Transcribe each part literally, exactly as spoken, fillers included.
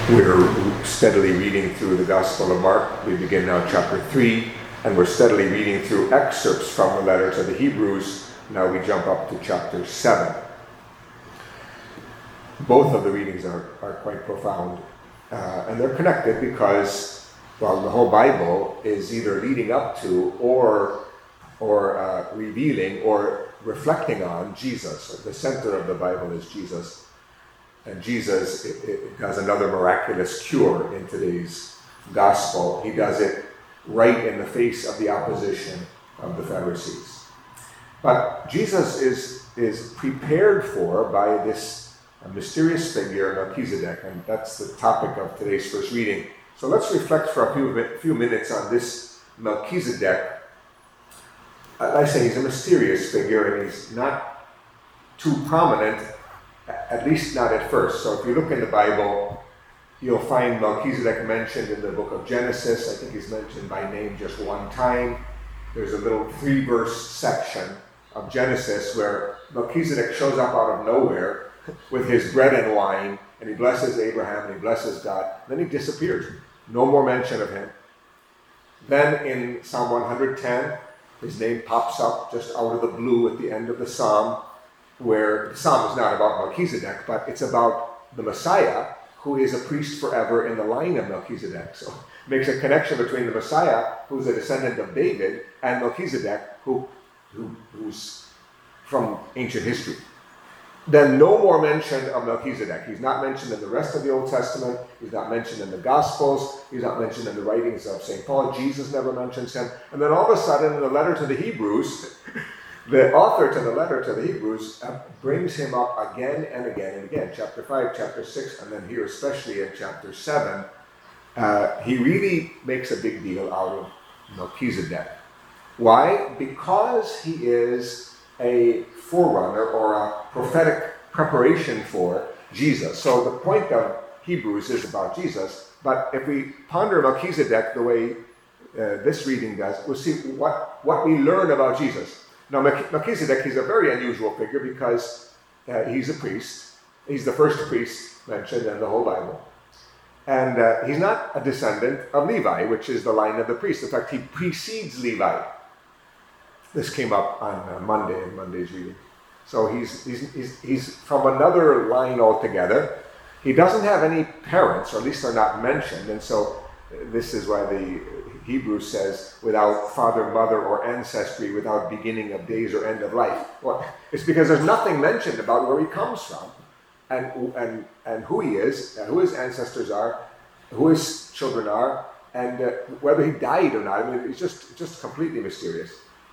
We're steadily reading through the Gospel of Mark. We begin now chapter three, and we're steadily reading through excerpts from the letter to the Hebrews. Now we jump up to chapter seven. Both of the readings are, are quite profound, uh, and they're connected because, well, the whole Bible is either leading up to or, or uh, revealing or reflecting on Jesus. The center of the Bible is Jesus. And Jesus it, it does another miraculous cure in today's gospel. He does it right in the face of the opposition of the Pharisees. But Jesus is, is prepared for by this mysterious figure, Melchizedek, and that's the topic of today's first reading. So let's reflect for a few, few minutes on this Melchizedek. I say he's a mysterious figure, and he's not too prominent, at least not at first. So if you look in the Bible, you'll find Melchizedek mentioned in the book of Genesis. I think he's mentioned by name just one time. There's a little three-verse section of Genesis where Melchizedek shows up out of nowhere with his bread and wine, and he blesses Abraham, and he blesses God. Then he disappears. No more mention of him. Then in Psalm one hundred ten, his name pops up just out of the blue at the end of the psalm, where the psalm is not about Melchizedek, but it's about the Messiah, who is a priest forever in the line of Melchizedek. So it makes a connection between the Messiah, who's a descendant of David, and Melchizedek, who, who who's from ancient history. Then no more mention of Melchizedek. He's not mentioned in the rest of the Old Testament. He's not mentioned in the Gospels. He's not mentioned in the writings of Saint Paul. Jesus never mentions him. And then all of a sudden, in the letter to the Hebrews, the author to the letter to the Hebrews uh, brings him up again and again and again. Chapter five, chapter six, and then here especially in chapter seven, uh, he really makes a big deal out of Melchizedek. Why? Because he is a forerunner or a prophetic preparation for Jesus. So the point of Hebrews is about Jesus, but if we ponder Melchizedek the way uh, this reading does, we'll see what, what we learn about Jesus. Now, Melchizedek, he's a very unusual figure because uh, he's a priest. He's the first priest mentioned in the whole Bible. And uh, he's not a descendant of Levi, which is the line of the priest. In fact, he precedes Levi. This came up on uh, Monday, in Monday's reading. So he's, he's, he's, he's from another line altogether. He doesn't have any parents, or at least they're not mentioned. And so this is why the Hebrews says, without father, mother, or ancestry, without beginning of days or end of life. Well, it's because there's nothing mentioned about where he comes from, and and and who he is, and who his ancestors are, who his children are, and uh, whether he died or not. I mean, it's just just completely mysterious.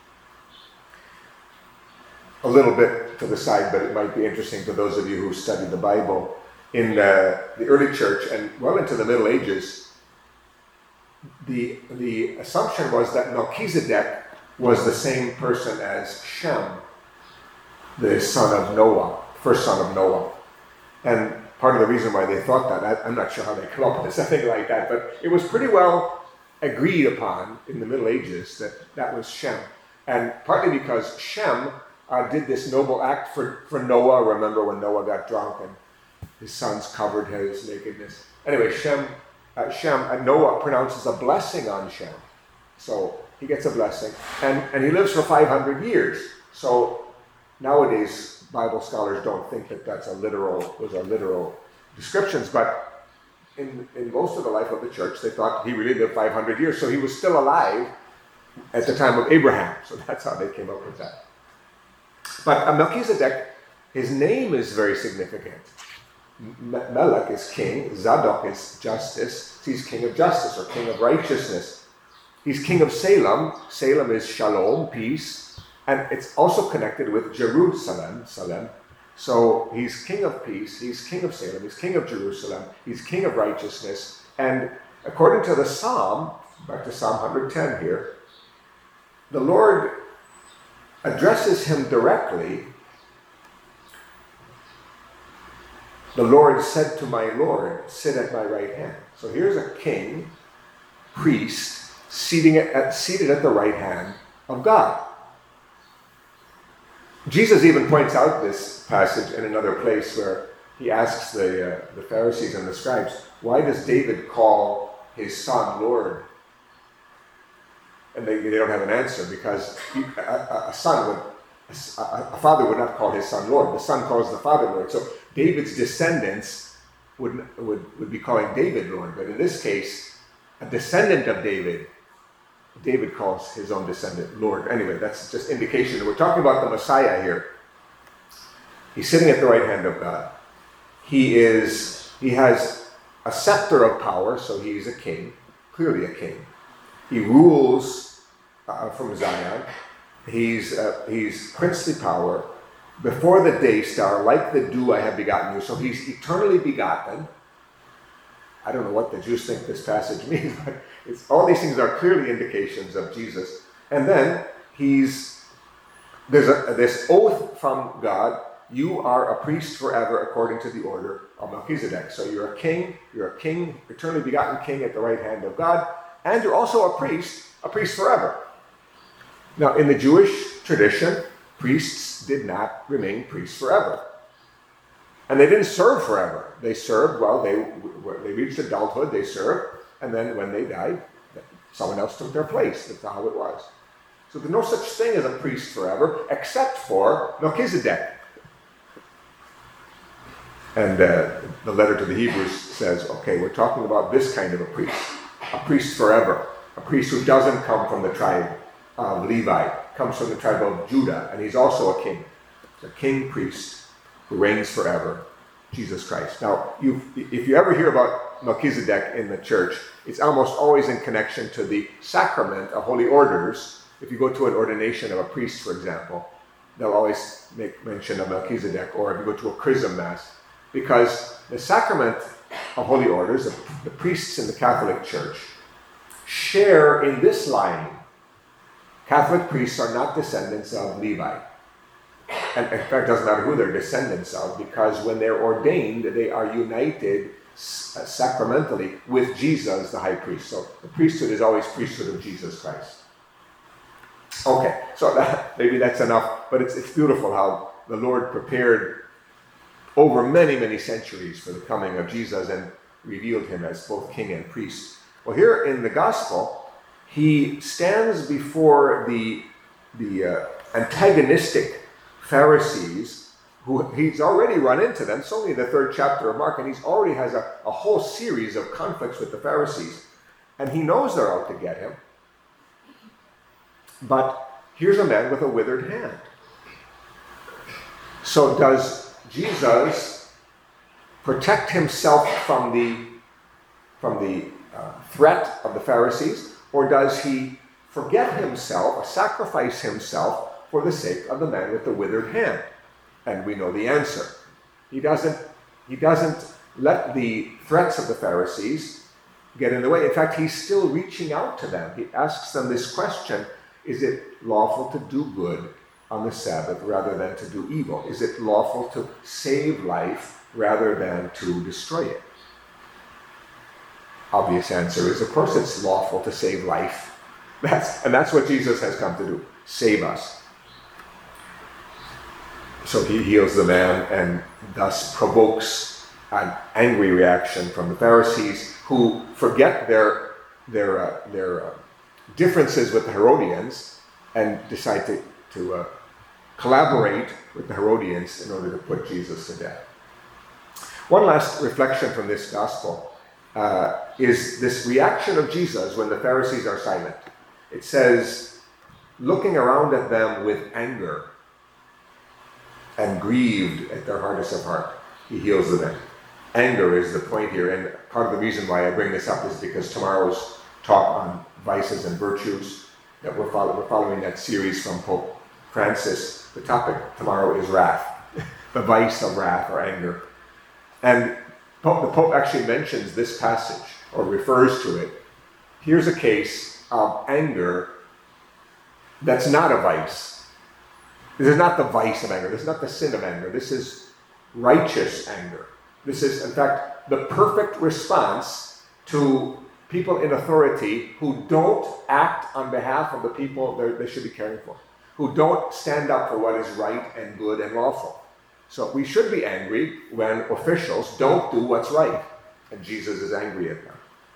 A little bit to the side, but it might be interesting to those of you who study the Bible. In uh, the early church and well into the Middle Ages, The, the assumption was that Melchizedek was the same person as Shem, the son of Noah, first son of Noah. And part of the reason why they thought that, I, I'm not sure how they come up with something like that, but it was pretty well agreed upon in the Middle Ages that that was Shem. And partly because Shem uh, did this noble act for, for Noah. Remember when Noah got drunk and his sons covered his nakedness? Anyway, Shem Uh, Shem, and Noah pronounces a blessing on Shem. So he gets a blessing. And, and he lives for five hundred years. So nowadays, Bible scholars don't think that that's a literal, those are literal descriptions. But in, in most of the life of the church, they thought he really lived five hundred years. So he was still alive at the time of Abraham. So that's how they came up with that. But uh, Melchizedek, his name is very significant. Melech is king, Zadok is justice. He's king of justice or king of righteousness. He's king of Salem. Salem is shalom, peace. And it's also connected with Jerusalem, Salem. So he's king of peace, he's king of Salem, he's king of Jerusalem, he's king of righteousness. And according to the Psalm, back to Psalm one hundred ten here, the Lord addresses him directly. The Lord said to my Lord, sit at my right hand. So here's a king, priest, seating at, seated at the right hand of God. Jesus even points out this passage in another place where he asks the, uh, the Pharisees and the scribes, why does David call his son Lord? And they, they don't have an answer, because he, a, a son would, a, a father would not call his son Lord. The son calls the father Lord. So David's descendants would, would, would be calling David Lord. But in this case, a descendant of David, David calls his own descendant Lord. Anyway, that's just indication. We're talking about the Messiah here. He's sitting at the right hand of God. He is, he has a scepter of power, so he's a king, clearly a king. He rules uh, from Zion. He's, uh, he's princely power. Before the day star, like the dew I have begotten you. So he's eternally begotten. I don't know what the Jews think this passage means, but it's, all these things are clearly indications of Jesus. And then he's, there's a, this oath from God. You are a priest forever according to the order of Melchizedek. So you're a king, you're a king, eternally begotten king at the right hand of God, and you're also a priest, a priest forever. Now, in the Jewish tradition, priests did not remain priests forever. And they didn't serve forever. They served, well, they, they reached adulthood, they served, and then when they died, someone else took their place. That's how it was. So there's no such thing as a priest forever, except for Melchizedek. And uh, the letter to the Hebrews says, okay, we're talking about this kind of a priest, a priest forever, a priest who doesn't come from the tribe of Levi, comes from the tribe of Judah, and he's also a king, a king priest who reigns forever, Jesus Christ. Now, you, if you ever hear about Melchizedek in the church, it's almost always in connection to the sacrament of holy orders. If you go to an ordination of a priest, for example, they'll always make mention of Melchizedek, or if you go to a chrism mass, because the sacrament of holy orders, the, the priests in the Catholic Church, share in this line. Catholic priests are not descendants of Levi. And in fact, it doesn't matter who they're descendants of, because when they're ordained, they are united sacramentally with Jesus, the high priest. So the priesthood is always priesthood of Jesus Christ. Okay, so that, maybe that's enough, but it's, it's beautiful how the Lord prepared over many, many centuries for the coming of Jesus and revealed him as both king and priest. Well, here in the gospel, he stands before the, the uh, antagonistic Pharisees, who he's already run into them. It's only the third chapter of Mark, and he already has a, a whole series of conflicts with the Pharisees. And he knows they're out to get him. But here's a man with a withered hand. So does Jesus protect himself from the, from the uh, threat of the Pharisees, or does he forget himself, or sacrifice himself for the sake of the man with the withered hand? And we know the answer. He doesn't, he doesn't let the threats of the Pharisees get in the way. In fact, he's still reaching out to them. He asks them this question: is it lawful to do good on the Sabbath rather than to do evil? Is it lawful to save life rather than to destroy it? Obvious answer is, of course, it's lawful to save life. That's, and that's what Jesus has come to do, save us. So he heals the man and thus provokes an angry reaction from the Pharisees, who forget their, their, uh, their uh, differences with the Herodians and decide to, to uh, collaborate with the Herodians in order to put Jesus to death. One last reflection from this gospel uh, is this reaction of Jesus when the Pharisees are silent. It says, looking around at them with anger and grieved at their hardness of heart, he heals the man. Anger is the point here, and part of the reason why I bring this up is because tomorrow's talk on vices and virtues, that we're, follow, we're following that series from Pope Francis. The topic tomorrow is wrath, the vice of wrath or anger. And Pope, the Pope actually mentions this passage, or refers to it. Here's a case of anger that's not a vice. This is not the vice of anger. This is not the sin of anger. This is righteous anger. This is, in fact, the perfect response to people in authority who don't act on behalf of the people they should be caring for, who don't stand up for what is right and good and lawful. So we should be angry when officials don't do what's right, and Jesus is angry at them.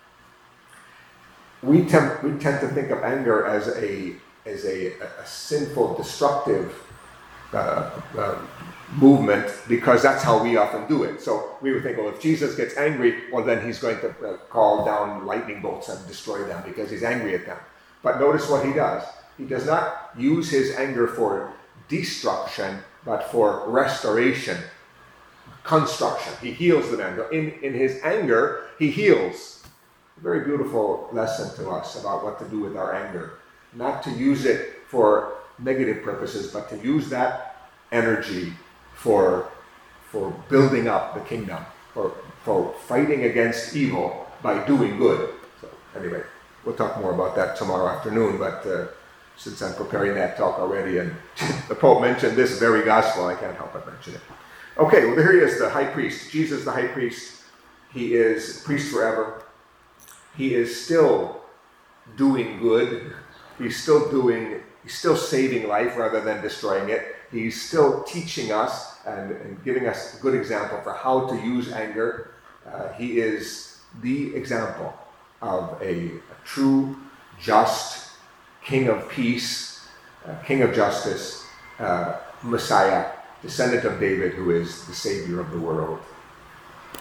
We tend, we tend to think of anger as a as a, a sinful, destructive uh, uh, movement, because that's how we often do it. So we would think, well, if Jesus gets angry, well, then he's going to uh, call down lightning bolts and destroy them because he's angry at them. But notice what he does. He does not use his anger for destruction, but for restoration, construction. He heals the man. In, in his anger, he heals. A very beautiful lesson to us about what to do with our anger. Not to use it for negative purposes, but to use that energy for, for building up the kingdom, for, for fighting against evil by doing good. So anyway, we'll talk more about that tomorrow afternoon, but uh, since I'm preparing that talk already, and the Pope mentioned this very gospel, I can't help but mention it. Okay, well, here he is, the high priest. Jesus, the high priest. He is priest forever. He is still doing good. He's still doing, he's still saving life rather than destroying it. He's still teaching us and, and giving us a good example for how to use anger. Uh, he is the example of a, a true, just King of peace, uh, King of justice, uh, Messiah, descendant of David, who is the Savior of the world.